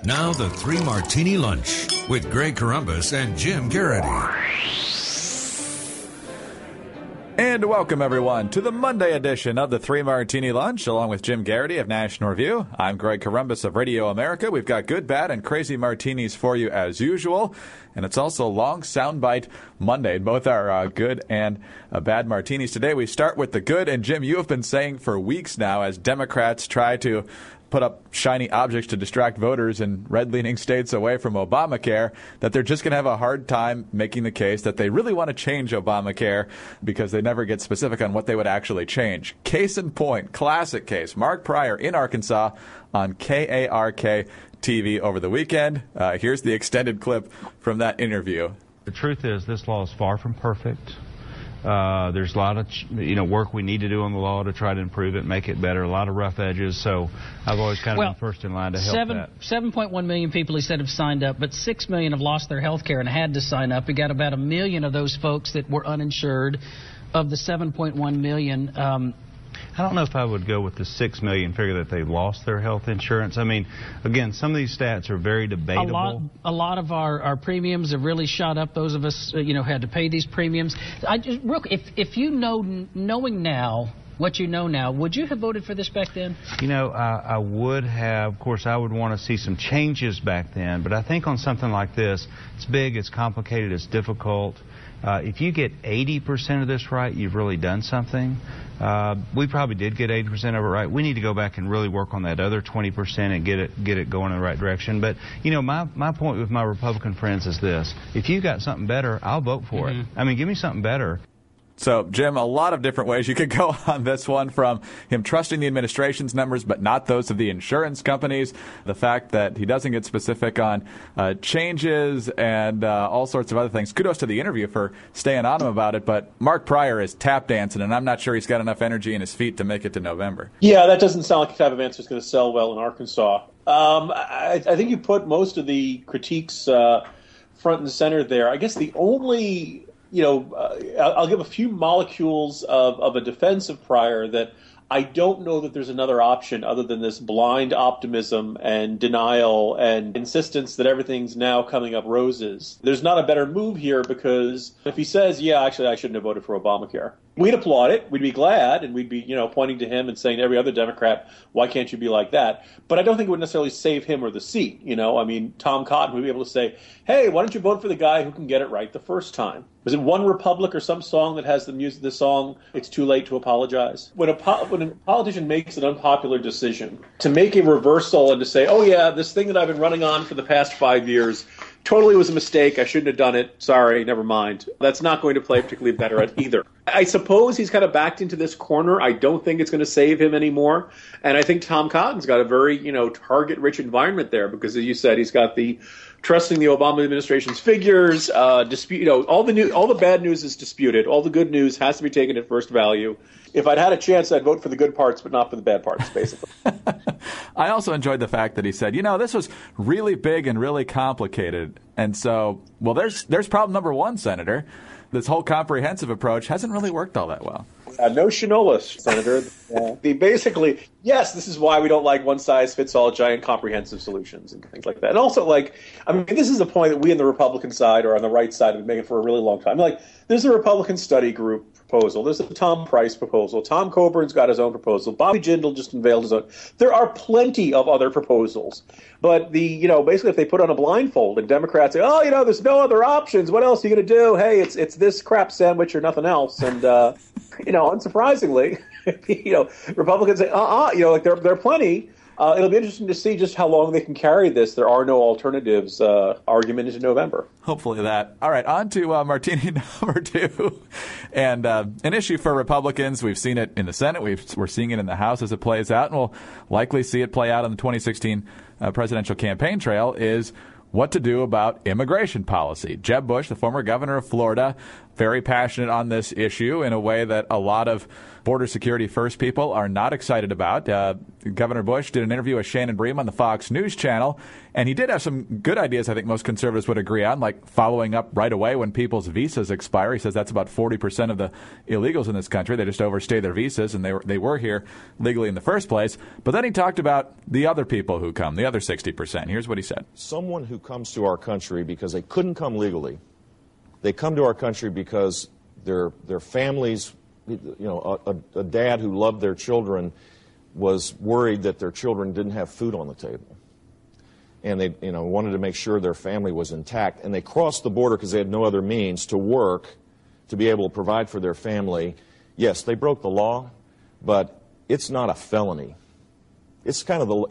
Now the Three Martini Lunch with Greg Corombos and Jim Garrity. And welcome, everyone, to the Monday edition of the Three Martini Lunch, along with Jim Garrity of National Review. I'm Greg Corombos of Radio America. We've got good, bad, and crazy martinis for you as usual. And it's also Long Soundbite Monday. Both are good and bad martinis. Today we start with the good. And, Jim, you have been saying for weeks now, as Democrats try to put up shiny objects to distract voters in red-leaning states away from Obamacare, that they're just going to have a hard time making the case that they really want to change Obamacare because they never get specific on what they would actually change. Case in point, classic case, Mark Pryor in Arkansas on KARK TV over the weekend. Here's the extended clip from that interview. The truth is this law is far from perfect. There's a lot of work we need to do on the law to try to improve it, make it better, a lot of rough edges. So I've always kind of been first in line to help that. 7.1 million people, he said, have signed up, but 6 million have lost their health care and had to sign up. We got about 1 million of those folks that were uninsured. Of the 7.1 million, I don't know if I would go with the 6 million figure that they've lost their health insurance. I mean, again, some of these stats are very debatable. A lot of our premiums have really shot up. Those of us, had to pay these premiums. If you knowing now what you know now, would you have voted for this back then? I would have. Of course, I would want to see some changes back then. But I think on something like this, it's big, it's complicated, it's difficult. If you get 80% of this right, you've really done something. We probably did get 80% of it right. We need to go back and really work on that other 20% and get it going in the right direction. But, my point with my Republican friends is this. If you got something better, I'll vote for it. I mean, give me something better. So, Jim, a lot of different ways you could go on this one, from him trusting the administration's numbers but not those of the insurance companies, the fact that he doesn't get specific on changes, and all sorts of other things. Kudos to the interview for staying on him about it, but Mark Pryor is tap dancing, and I'm not sure he's got enough energy in his feet to make it to November. Yeah, that doesn't sound like the type of answer that's going to sell well in Arkansas. I think you put most of the critiques front and center there. I guess the only... I'll give a few molecules of a defense of Pryor that I don't know that there's another option other than this blind optimism and denial and insistence that everything's now coming up roses. There's not a better move here, because if he says, yeah, actually I shouldn't have voted for Obamacare, we'd applaud it, we'd be glad, and we'd be, pointing to him and saying to every other Democrat, why can't you be like that? But I don't think it would necessarily save him or the seat. Tom Cotton would be able to say, hey, why don't you vote for the guy who can get it right the first time? Was it One Republic or some song that has the music of the song, It's Too Late to Apologize? When a politician makes an unpopular decision, to make a reversal and to say, oh yeah, this thing that I've been running on for the past 5 years totally was a mistake, I shouldn't have done it, sorry, never mind. That's not going to play particularly better at either. I suppose he's kind of backed into this corner. I don't think it's going to save him anymore. And I think Tom Cotton's got a very, target-rich environment there, because, as you said, he's got the trusting the Obama administration's figures, all the bad news is disputed. All the good news has to be taken at first value. If I'd had a chance, I'd vote for the good parts, but not for the bad parts, basically. I also enjoyed the fact that he said, this was really big and really complicated. And so, there's problem number one, Senator. This whole comprehensive approach hasn't really worked all that well. No Shinola, Senator. Basically, yes, this is why we don't like one-size-fits-all giant comprehensive solutions and things like that. And also, this is a point that we on the Republican side or on the right side have been making for a really long time. There's a Republican study group proposal. There's a Tom Price proposal. Tom Coburn's got his own proposal. Bobby Jindal just unveiled his own. There are plenty of other proposals. But basically if they put on a blindfold and Democrats say, oh, there's no other options, what else are you going to do? Hey, it's this crap sandwich or nothing else. And, unsurprisingly, Republicans say, there are plenty. It'll be interesting to see just how long they can carry this "there are no alternatives" argument into November. Hopefully that. All right, on to Martini number two. And an issue for Republicans. We've seen it in the Senate. We're seeing it in the House as it plays out, and we'll likely see it play out on the 2016 presidential campaign trail, is what to do about immigration policy. Jeb Bush, the former governor of Florida, very passionate on this issue in a way that a lot of border security first people are not excited about. Governor Bush did an interview with Shannon Bream on the Fox News channel, and he did have some good ideas I think most conservatives would agree on, like following up right away when people's visas expire. He says that's about 40% of the illegals in this country. They just overstay their visas, and they were here legally in the first place. But then he talked about the other people who come, the other 60%. Here's what he said. Someone who comes to our country because they couldn't come legally, they come to our country because their families, a dad who loved their children was worried that their children didn't have food on the table. And they wanted to make sure their family was intact. And they crossed the border because they had no other means to work, to be able to provide for their family. Yes, they broke the law, but it's not a felony. It's kind of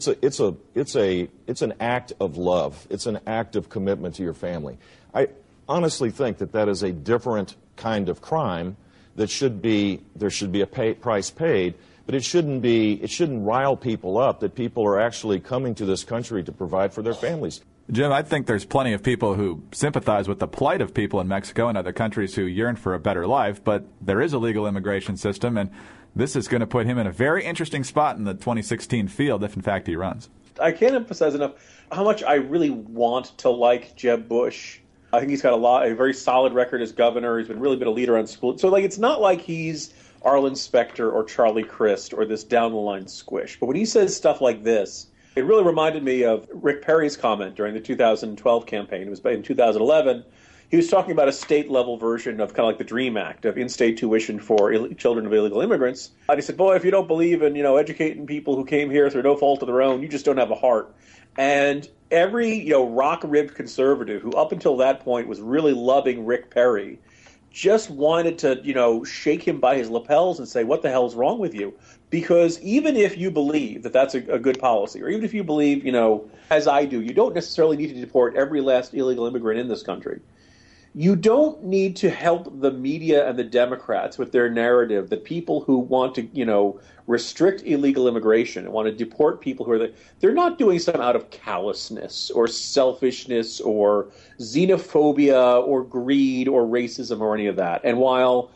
it's an act of love. It's an act of commitment to your family. I honestly think that is a different kind of crime that there should be a price paid, but it shouldn't rile people up that people are actually coming to this country to provide for their families. Jim, I think there's plenty of people who sympathize with the plight of people in Mexico and other countries who yearn for a better life, but there is a legal immigration system, and this is going to put him in a very interesting spot in the 2016 field if, in fact, he runs. I can't emphasize enough how much I really want to like Jeb Bush. I think he's got a very solid record as governor. He's really been a leader on school. So, it's not like he's Arlen Specter or Charlie Crist or this down-the-line squish. But when he says stuff like this, it really reminded me of Rick Perry's comment during the 2012 campaign. It was in 2011. He was talking about a state-level version of kind of like the DREAM Act of in-state tuition for children of illegal immigrants. And he said, boy, if you don't believe in, educating people who came here through no fault of their own, you just don't have a heart. And every, rock-ribbed conservative who up until that point was really loving Rick Perry just wanted to, shake him by his lapels and say, what the hell's wrong with you? Because even if you believe that that's a good policy, or even if you believe, as I do, you don't necessarily need to deport every last illegal immigrant in this country. You don't need to help the media and the Democrats with their narrative that people who want to, restrict illegal immigration and want to deport people who they're not doing so out of callousness or selfishness or xenophobia or greed or racism or any of that. And while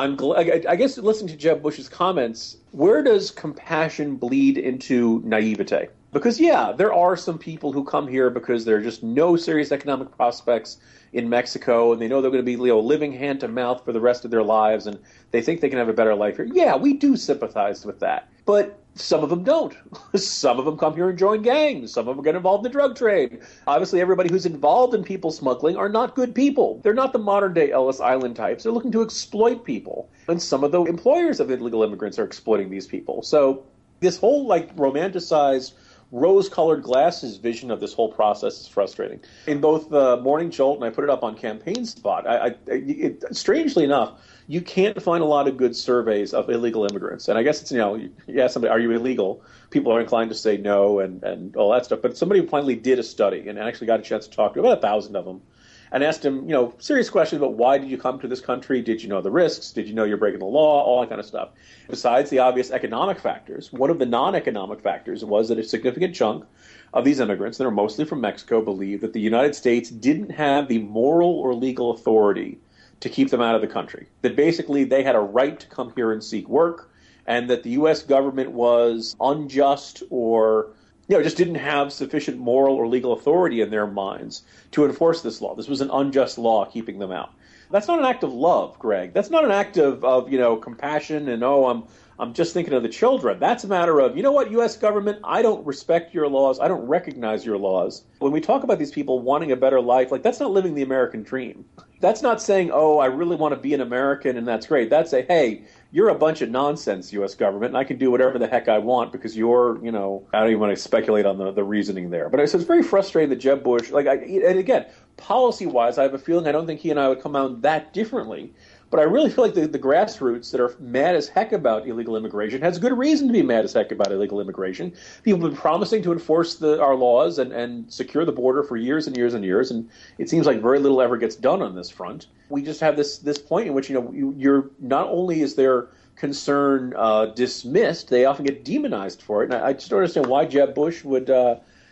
I guess listening to Jeb Bush's comments, where does compassion bleed into naivete? Because, there are some people who come here because there are just no serious economic prospects in Mexico, and they know they're going to be living hand to mouth for the rest of their lives, and they think they can have a better life here. Yeah, we do sympathize with that. But some of them don't. Some of them come here and join gangs. Some of them get involved in the drug trade. Obviously, everybody who's involved in people smuggling are not good people. They're not the modern-day Ellis Island types. They're looking to exploit people. And some of the employers of illegal immigrants are exploiting these people. So this whole, romanticized rose-colored glasses vision of this whole process is frustrating. In both the Morning Jolt, and I put it up on Campaign Spot, strangely enough, you can't find a lot of good surveys of illegal immigrants. And I guess it's, you ask somebody, are you illegal? People are inclined to say no and all that stuff. But somebody finally did a study and actually got a chance to talk to about 1,000 of them and asked him, serious questions about why did you come to this country? Did you know the risks? Did you know you're breaking the law? All that kind of stuff. Besides the obvious economic factors, one of the non-economic factors was that a significant chunk of these immigrants that are mostly from Mexico believed that the United States didn't have the moral or legal authority to keep them out of the country. That basically they had a right to come here and seek work, and that the U.S. government was unjust or just didn't have sufficient moral or legal authority in their minds to enforce this law. This was an unjust law keeping them out. That's not an act of love, Greg. That's not an act of compassion and, I'm just thinking of the children. That's a matter of, what, U.S. government, I don't respect your laws. I don't recognize your laws. When we talk about these people wanting a better life, that's not living the American dream. That's not saying, I really want to be an American and that's great. That's hey, you're a bunch of nonsense, U.S. government, and I can do whatever the heck I want because you're, I don't even want to speculate on the reasoning there. But so it's very frustrating that Jeb Bush, and again, policy-wise, I have a feeling I don't think he and I would come out that differently. But I really feel like the grassroots that are mad as heck about illegal immigration has good reason to be mad as heck about illegal immigration. People have been promising to enforce our laws and secure the border for years and years and years, and it seems like very little ever gets done on this front. We just have this point in which you're not only is their concern dismissed, they often get demonized for it. And I just don't understand why Jeb Bush would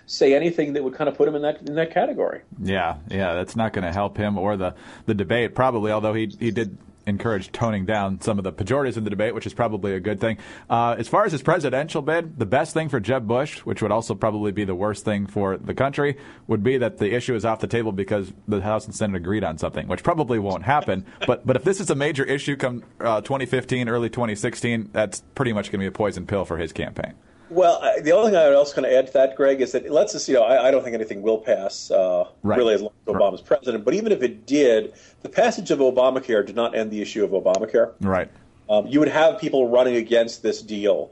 say anything that would kind of put him in that category. Yeah, that's not going to help him or the debate, probably, although he did encourage toning down some of the pejoratives in the debate, which is probably a good thing. As far as his presidential bid, the best thing for Jeb Bush, which would also probably be the worst thing for the country, would be that the issue is off the table because the House and Senate agreed on something, which probably won't happen. But if this is a major issue come 2015, early 2016, that's pretty much going to be a poison pill for his campaign. Well, the only thing I would also kind of add to that, Greg, is that let's just, I don't think anything will pass really as long as Obama's president. But even if it did, the passage of Obamacare did not end the issue of Obamacare. Right. You would have people running against this deal.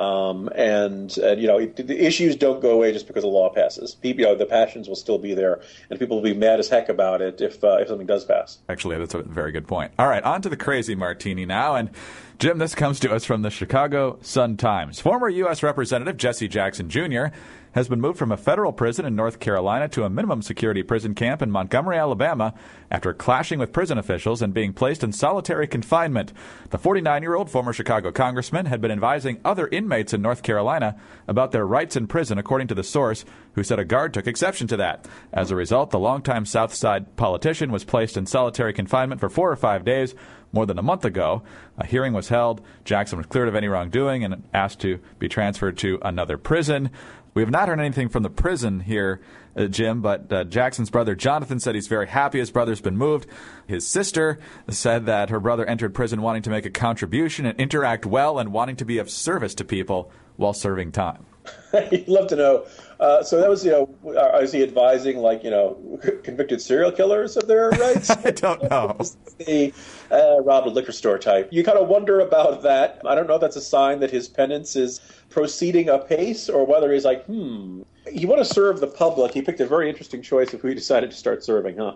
The issues don't go away just because a law passes. People, the passions will still be there, and people will be mad as heck about it if something does pass. Actually, that's a very good point. All right, on to the crazy martini now. And Jim, this comes to us from the Chicago Sun-Times. Former U.S. Representative Jesse Jackson Jr. has been moved from a federal prison in North Carolina to a minimum security prison camp in Montgomery, Alabama, after clashing with prison officials and being placed in solitary confinement. The 49-year-old former Chicago congressman had been advising other inmates in North Carolina about their rights in prison, according to the source, who said a guard took exception to that. As a result, the longtime South Side politician was placed in solitary confinement for 4 or 5 days more than a month ago. A hearing was held. Jackson was cleared of any wrongdoing and asked to be transferred to another prison. We have not heard anything from the prison here, Jim, but Jackson's brother Jonathan said he's very happy his brother's been moved. His sister said that her brother entered prison wanting to make a contribution and interact well and wanting to be of service to people while serving time. You'd love to know. So that was, is he advising, convicted serial killers of their rights? I don't know. The robbed a liquor store type. You kind of wonder about that. I don't know if that's a sign that his penance is proceeding apace or whether he's like, you want to serve the public. He picked a very interesting choice of who he decided to start serving, huh?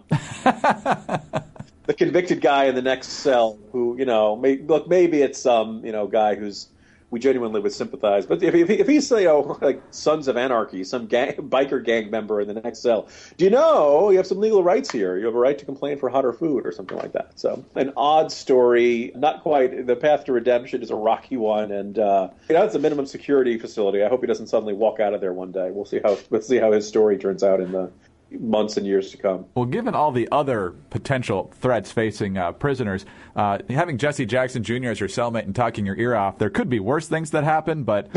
The convicted guy in the next cell who, maybe it's some, guy who's we genuinely would sympathize. But if he's, like Sons of Anarchy, some biker gang member in the next cell, do you know you have some legal rights here? You have a right to complain for hotter food or something like that. So an odd story, not quite. The path to redemption is a rocky one, and it's a minimum security facility. I hope he doesn't suddenly walk out of there one day. We'll see how his story turns out in the months and years to come. Well, given all the other potential threats facing prisoners, having Jesse Jackson Jr. as your cellmate and talking your ear off, there could be worse things that happen, but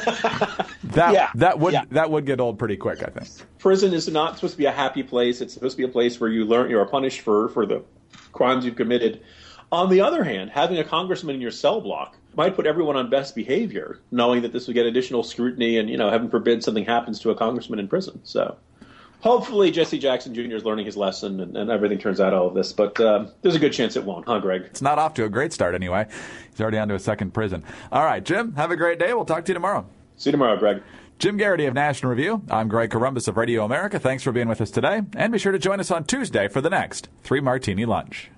that would get old pretty quick, I think. Prison is not supposed to be a happy place. It's supposed to be a place where you are punished for the crimes you've committed. On the other hand, having a congressman in your cell block might put everyone on best behavior, knowing that this would get additional scrutiny and, heaven forbid something happens to a congressman in prison. So hopefully Jesse Jackson Jr. is learning his lesson and everything turns out all of this. But there's a good chance it won't, huh, Greg? It's not off to a great start anyway. He's already on to a second prison. All right, Jim, have a great day. We'll talk to you tomorrow. See you tomorrow, Greg. Jim Garrity of National Review. I'm Greg Corombos of Radio America. Thanks for being with us today. And be sure to join us on Tuesday for the next 3 Martini Lunch.